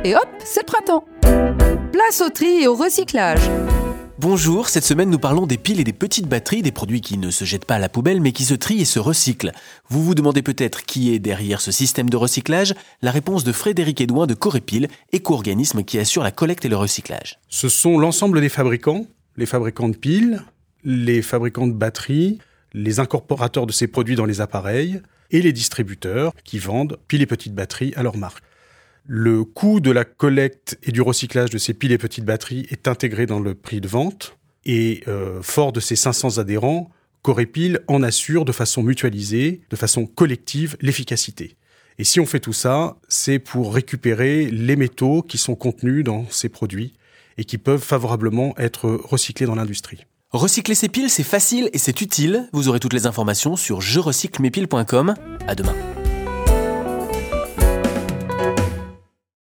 et hop, c'est le printemps. Place au tri et au recyclage. Bonjour, cette semaine nous parlons des piles et des petites batteries, des produits qui ne se jettent pas à la poubelle mais qui se trient et se recyclent. Vous vous demandez peut-être qui est derrière ce système de recyclage ? La réponse de Frédéric Edouin de Corépil, éco-organisme qui assure la collecte et le recyclage. Ce sont l'ensemble des fabricants, les fabricants de piles, les fabricants de batteries, les incorporateurs de ces produits dans les appareils et les distributeurs qui vendent piles et petites batteries à leur marque. Le coût de la collecte et du recyclage de ces piles et petites batteries est intégré dans le prix de vente et fort de ses 500 adhérents, Corépil en assure de façon mutualisée, de façon collective, l'efficacité. Et si on fait tout ça, c'est pour récupérer les métaux qui sont contenus dans ces produits et qui peuvent favorablement être recyclés dans l'industrie. Recycler ses piles, c'est facile et c'est utile. Vous aurez toutes les informations sur jerecyclemespiles.com. À demain.